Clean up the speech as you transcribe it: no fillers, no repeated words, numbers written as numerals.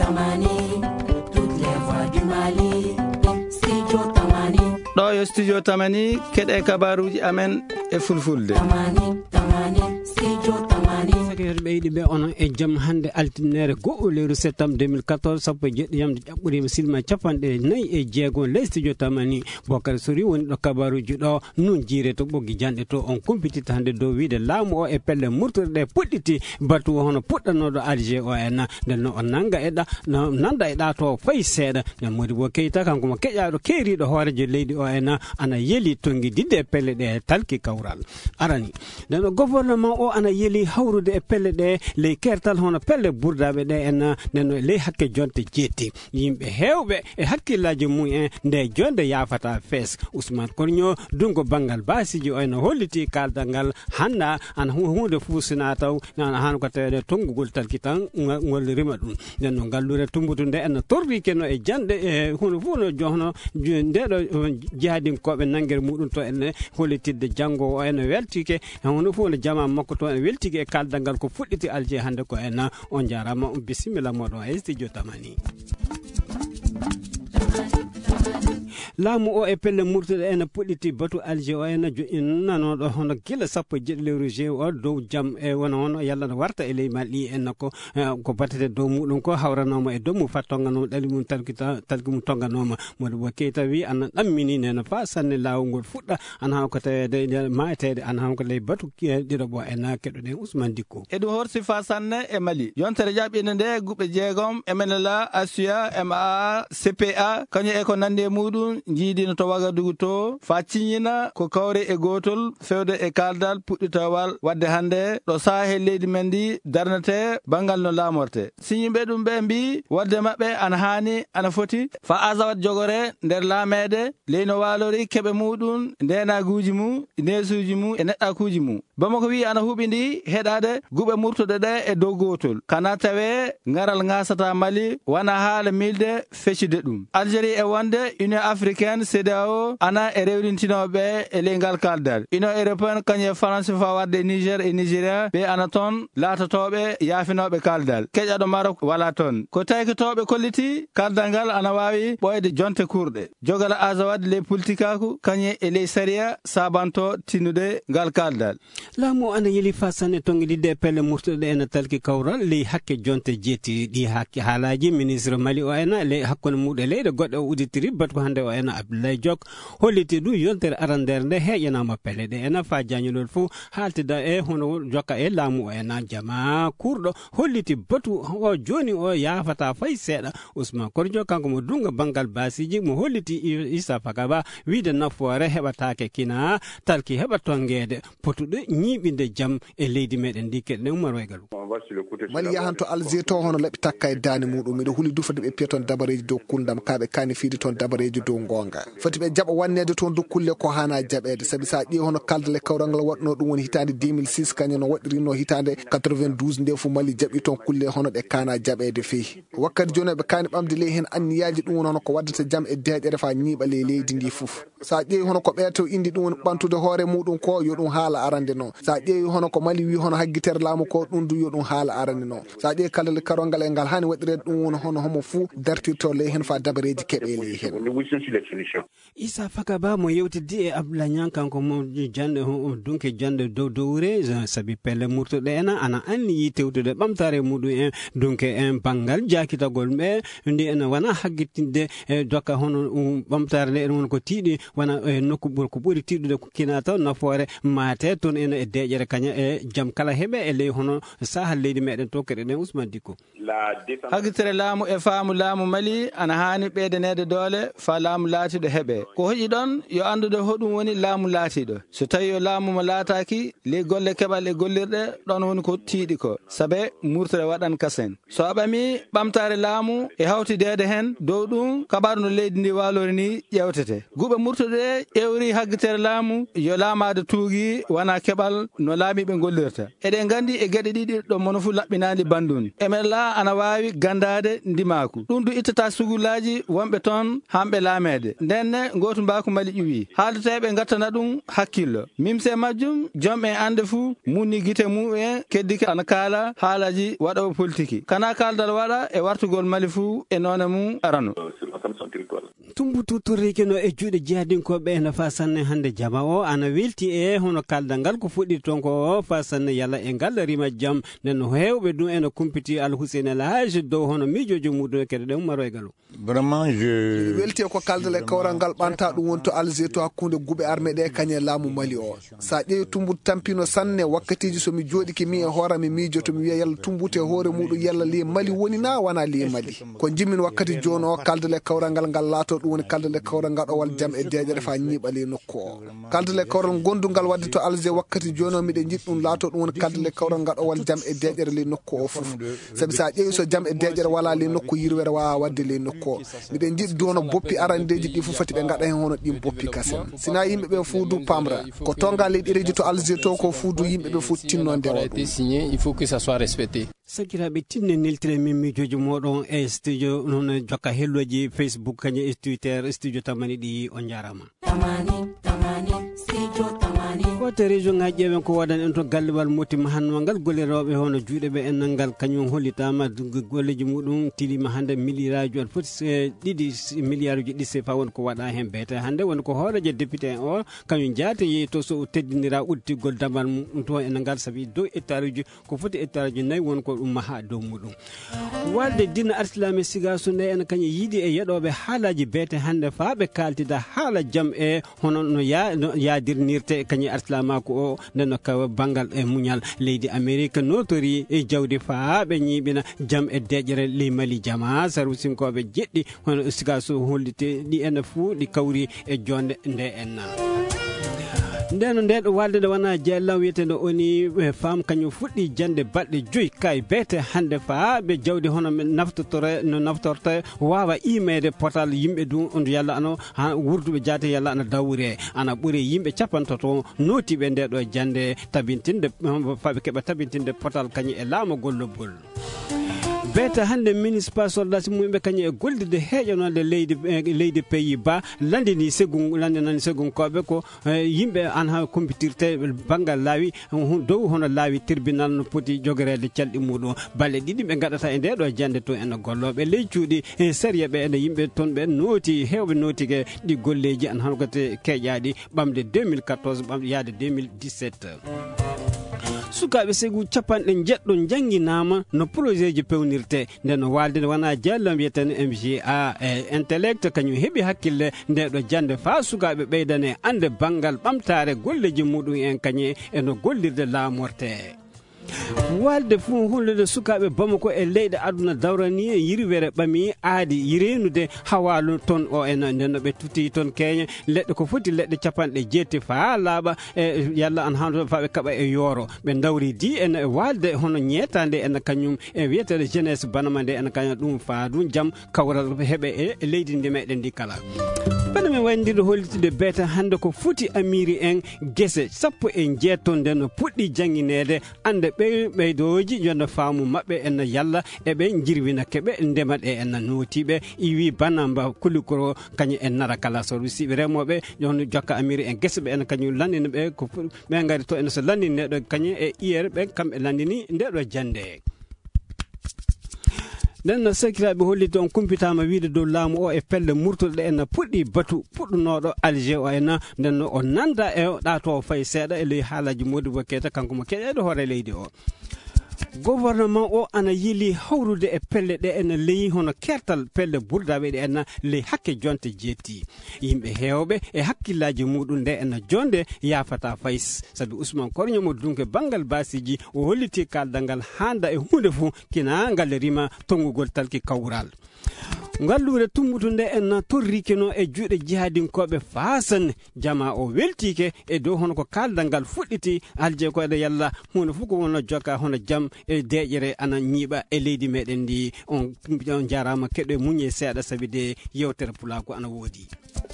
Tamani, toutes les voix du Mali. Studio Tamani. ɗo yo studio Tamani keɗe kabaruji amen e fulfulde. Tamani, studio Tamani. ɓeyɗi ɓe onon e jaam hande altinere go'o lewru septembre 2014 sappo e jeɗɗiyamde ƴaɓɓurima silma capanɗe nayyi e jeegom ley studio Tamani. Bocar Sori woni ɗo kabaruji ɗo nun jiire to ɓoggi janɗe to on kumpitita hande dow wiide laamu o e pelle murtore ɗe puɗɗiti batu hono puɗɗanoɗo Alger o en nden noon on nanda e ɗa to fayi seeɗa nden Modibo Keita kanko mo keƴaɗo keeriɗo hoorejo leydi o en ana yeeli tonggididde e pelle ɗe talki kawral arani nden gouvernement o ana yeeli hawrude e pelle ɗe ley kertal hono pelle burdaɓe ɗe en nden ley hakke jonte jeetti yimɓe hewɓe e hakkillaji mumen nde jonde yafata fees Ousmane Korño dungo banggal basiji o en holliti kaldal ngal hanna ana hunde fusina taw han ko tawede tonggugol talki tan ngol rima ɗum nden no gallure tumbutu nde en torri keno e jande e huno fu no jono ndeɗo jihadinkoɓe nangguere muɗum to en hollitidde janggo o en weltike hono fu no jama makko to en weltike e kaldal ngal ko fuɗɗiti Alger hande ko en on jarama bisimilla moɗon e studio Tamani. laamu o e pelle murtude ene puɗɗiti batu Alger o ene nanoɗo hono gila sappo e jeɗɗi lewru juin o dow jaam e wona hono yalla no warta e ley malɗi en ko battete dow muɗum ko hawranoma e dow mum fat tonganoma ɗali mum talki mum tonganoma Modibo Keita wi ana ɗammini nene fa sanne lawol ngol fuɗɗa ana han ko tawede maetede ana han ko ley batu ɗiɗoɓo en keɗoɗen Ousmane Dicko e ɗum horsi fa sanne e Mali yontere jaɓɓinde nde guɓɓe jeegom MNLA ASUA MAA CPA kañum e ko nandi e muɗum jiidino to Wagadugu to fa ciññina ko kawre e gotol fewde e kaldal puɗɗitawal wadde hande ɗo saahe leydi men ndi darnete bangal no laamorte siñiɓe ɗum ɓe mbi wadde maɓɓe ana haani ana foti fa azawat jogore nder laamede leyno walori keɓe muɗum ndenaguji mum nesuji mum e neɗɗakuji mum Bamako wi ana huɓi ndi heɗade guɓe murtude ɗe e dow gotol kana tawe ngaral ngasata Mali wana haala milde feccide ɗum Algérie e wonde Union africaine CEDEAO ana e rewlintinoɓe e ley ngal kaldal Union européenne kañum e France fa wadde Niger e Nigéria ɓe ana toon laatotoɓe yaafinoɓe kaldal keƴaɗo Maroc wala toon ko taykitoɓe kolliti kaldal ngal ana wawi ɓoyde jonte kurɗe jogala azawad ley politikaku kañum e ley saria sabanto tinnude ngal kaldal laamu ana yeeli fa sanne tonggididde e pelle murtuɗe ene talki kawral ley hakke jonte jeetti ɗi hakke haalaji ministre Mali o ena ley hakkude muɗe leyɗe goɗɗe o uditiri batu hande o ena Abdoulaye Diok holliti ɗum yontere arandere nde heƴanama pelle ɗe ena fa jañolol fo haltida e hono jokka e laamu o ena jama kurɗo holliti batu o joni o yafata fayi seeɗa Ousmane Kordio kanko mo dunga banggal basiji mo holliti Issa Fakaba wiide nafoore heɓatake kina talki heɓa tongede potuɗo ñiɓinde jaam e leydi meɗen ndi keɗen Oumar Waygalu Mali yahan to Alger to hono laɓi takka e dani muɗum miɗo huuli dufade ɓe piya toon dabareji dow kundam kaɓe kani fiide toon dabareji dow gonga foti ɓe jaɓa wannede toon dow kulle ko hana jaɓede saabi sa ƴeewi hono kaldal e kawral ngal waɗno ɗum woni hitande 2006 kañum no waɗirino hitande 92 nde fu Mali jaɓi toon kulle hono ɗe kana jaɓede feehi wakkati joni ɓe kani ɓamde ley hen anniyaji ɗum woni hono ko waddata jaam e deƴere fa ñiiɓa ley leydi ndi foof sa ƴeewi hono ko ɓeeto indi ɗum woni ɓantude hoore muɗum ko yo ɗum haala arande noon sa ƴeewi hono ko Mali wi hono hagguitere laamu ko ɗum du yo ɗum haala arande noon sa ƴeewi kaldal e kawral ngal e ngal hani waɗirede ɗum woni hono homo fou dartirto ley hen fa dabareji keɓe ley hen Issa Fakaba mo yewtidi e Abdoulaye Niang kanko mo jande dunke jande dow dowre sabi pelle murtuɗe ena ana anniyi tewtude ɓamtare muɗum en dunke en banggal jakitagol ɓe ndi ena wona haggitinde e dokka hono ɓamtare nde ene woni ko tiiɗi wona e nokku ko ɓuuri tiiɗude ko kina taw nafoore mate toon ene e deƴere kaña e jaam kala heeɓe e ley hono sahal leydi meɗen to keɗen Ousmane Dicko haggitere laamu e faamu laamu Mali ana hani ɓeydanede doole fa laamu laatiɗo heeɓe ko hoƴi ɗon yo andude hoɗum woni laamu laatiɗo so tawi yo laamu mo laataki ley golle keɓal e gollirɗe ɗon woni ko tiiɗi ko saabe murtere waɗan kasen so a ɓami ɓamtare laamu e hawtidede hen dow ɗum kabaru no leydi ndi walori ni ƴewtete guɓe murtude artude ewri haggitere laamu yo laamade tuugi wana keɓal no laamiɓe gollirta. Eɗen gandi e gueɗe ɗiɗi ɗo mono fu laɓɓinandi bandun. Emen la ana wawi gandade ndimaku. Ɗum du ittata sugullaji wonɓe toon hamɓe laamede. Ndenne goto mbaku mali ƴuwi. Haaldeteɓe gattana ɗum hakkillo. Mimse majjum jomɓe ande fu munni guite mu'en keddike ana kaala haalaji waɗowo politique. Kana kaldal waɗa e wartugol mali fu e none mum arano. Tumbutu torrike no e juuɗe jihadinkoɓe ene fa sanne hande jama o ana welti e hono kaldal ngal ko fuɗɗi ton ko fa sanne yalla e ngal rima jam nen hewɓe ɗum ene kumpiti Al Hussein El Hadji dow hono miijojo muɗum kede ɗe ummaro e galu. Vraiment je welti ko kaldal e kawral ngal ɓanta ɗum wonto Alger to hakkunde guɓe armée ɗe kañe laamu Mali o. Sa ƴeewi Tumbutu tampino sanne wakkatiji somi jooɗiki mi e hoorami miijoto mi wiya yalla Tumbutu e hoore muɗum yalla li Mali woni na wana li Mali. Ko jimmin wakkati joni o kaldal e kawral ngal laato ɗum woni kaldal e kawral gaɗowal jam e deƴere fa ñiɓali nokku o. Kaldal e kawral gondugal wadde to Alger wakkati joni o miɗen jiɗi ɗum laato ɗum woni kaldal e kawral gaɗowal jam e deƴere li nokku o fof. Sabi sa ƴeewi so jam e deƴere wala li nokku yirwere wawa wadde li nokku o. Miɗen jiɗi dono boppi arandeji ɗi fof fati ɓe gaɗa hen hono ɗin boppi kasen. Sina yimɓeɓe fuudu pamra ko tonga leydi ɗereji to Alger to ko fuudu yimɓeɓe fu tinno ndewa ɗum. Il faut que ça soit respecté. Sakiraɓe tinne neltire min miijoji moɗon e studio noon jokka helloji Facebook kañe e Twitter studio tamani ɗi on jarama. Kote région ngaji ƴeewen ko waɗan en to gallewal motima hanno ngal golleroɓe hono juuɗeɓe en ngal kañum hollitama golleji muɗum tilima hande milliraji on foti 2 milliard ɗi CFA won ko waɗa hen beete hande woni ko hooreje député o kañum jaate yeeyi to so teddinira uddigol damal mum to en ngal saabi dow hectare uji ko foti hectare uji 4 won ko ɗum maha dow muɗum walde dina arsilame sigaso nde en kañum yiiɗi e yeɗoɓe haalaji beete hande faaɓe kaltida haala jaam e hono no yadirnirte kañum arsilamako o ndenno kawa bangal e muñal leydi Amérique notori e jawdi faaɓe ñiɓina jaam e deƴere ley Mali jama sarwisinkoɓe jeɗɗi hono sigaso hollite ɗi ene fuu ɗi kawri e jonde nde enna ndeno ndeɗo walde nde wona jeellaw wiyeteno oni femme kañum fuɗɗi jande balɗe 5 kay beete hande faaɓe jawdi hono naftotore no naftorta wawa imede potal yimɓe ɗum on yalla ano wurduɓe jaate yalla ana dawre ana ɓuuri yimɓe capantoto notiɓe ndeɗo jande tabintinde faaɓe keɓa tabintinde potal kañum e laamagol lobbol beete hande municipal soldats mumɓe kañum e gollide heeƴanode leydi Pays-Bas landini segunkoɓe ko yimɓe an ha compitirte banggal laawi dow hono laawi tribunal no poti jogorede calɗi muɗum balle ɗiɗi ɓe gaɗata e ndeɗo jande to ene golloɓe ley cuuɗi série ɓe ene yimɓe toon ɓe nooti hewɓe nootike ɗi golleji an hankote keƴaɗi ɓamde 2014 ɓamde yaade 2017 sukaɓe segu capanɗe jeɗɗo jangguinama no projet ji pewnirte nden walde nde wona jallam wiyeten MGA e intellect kañum heeɓi hakkille ndeɗo jande fa sukaɓe ɓeydane ande banggal ɓamtare golleji muɗum en kañum eno gollirde laamorte walde fu hullude sukaɓe Bamako e leyɗe aduna dawrani e yiriwere ɓami aadi yirenude hawalu ton o en ndenno ɓe tuti ton keña leɗɗe ko foti leɗɗe capanɗe jeetti fa laaɓa e yalla an hando faɓe kaɓa e yooro ɓe dawri di en e walde hono ñeetande en kañum e wiyetede jeunesse banama nde en kañum ɗum faadu jaam kawral heeɓe e leydi ndi meɗen ndi kala bana min waynodirde hollitude beete hande ko foti amiri en guese 17 nden no puɗɗi jangguinede ande ɓeydoji jonde faamu mabɓe en yalla eɓe jirwina keɓe ndema ɗe en notiɓe iwi banamba kulikoro kañum en nara kala so rusiɓe remoɓe jon jokka amiri en guese ɓe en kañum landina ɓe ko ɓe gari to en so landini neɗo kañum e IR ɓe kamɓe landini ndeɗo jande nden sakiraɓe holli toon kumpitama wiide dow laamu o e pelle murtuɗe en puɗɗi batu puɗɗunoɗo Alger o en nden o nanda e ɗato fay seeɗa e ley haalaji Modibo Keita kanko mo keƴeɗo hoore leydi o gouvernement o ana yili hawrude e pelle ɗe ene leyi hono kertal pelle burdaɓe ɗe en ley hakke jonte jeetti yimɓe hewɓe e hakkillaji muɗum nde en jonde yafata fays sabi Ousmane Korñomo dunke bangal basiji o holliti kaldal ngal handa e hunde fo kina ngal rima tongugol talki kawral ngallure tumbutu nde en torrikeno e juuɗe jihadinkoɓe fasan jama o weltike e dow hono ko kaldal ngal fuɗɗiti alje ko ede yalla hunde fof ko wonno jokka hono jaam e deƴere ana ñiiɓa e leydi meɗen ndi on jarama keɗo muñe seeɗa sabi de yewtere pulako ana woodi